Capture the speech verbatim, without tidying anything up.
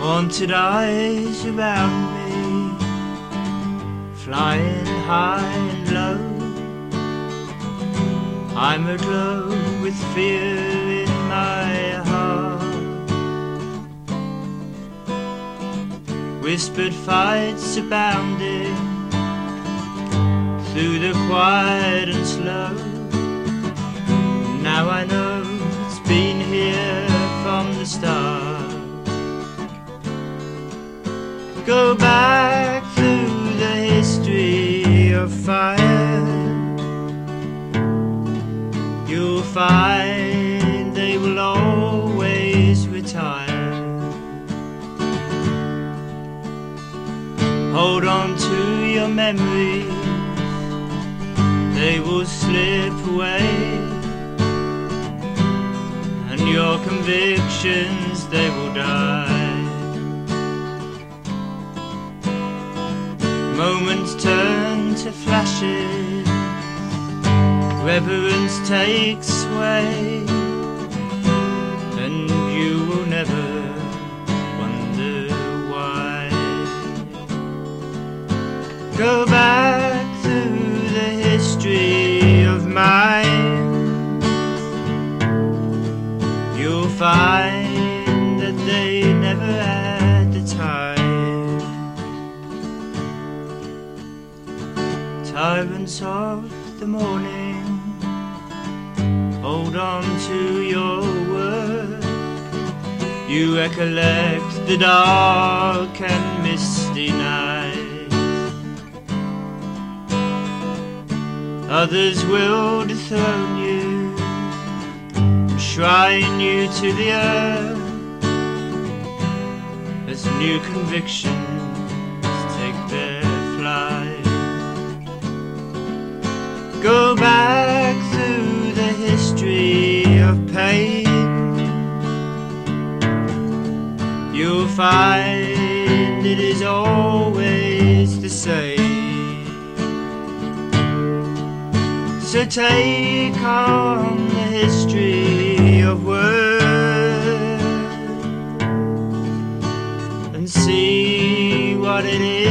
Haunted eyes around me, flying high and low. I'm aglow with fear in my heart. Whispered fights abounding through the quiet and slow. Now I know it's been here from the start. Go back through the history of fire. You'll find they will always retire. Hold on to your memories, they will slip away, and your convictions, they will die. Moments turn to flashes, reverence takes sway, and you will never wonder why. Go back through the history of mine. You'll find that they never had the time. Tyrants of the morning, hold on to your word. You recollect the dark and misty night. Others will dethrone you, shrine you to the earth, as new convictions take their flight. Go back through the history of pain. You'll find it is always the same. So take on the history of words and see what it is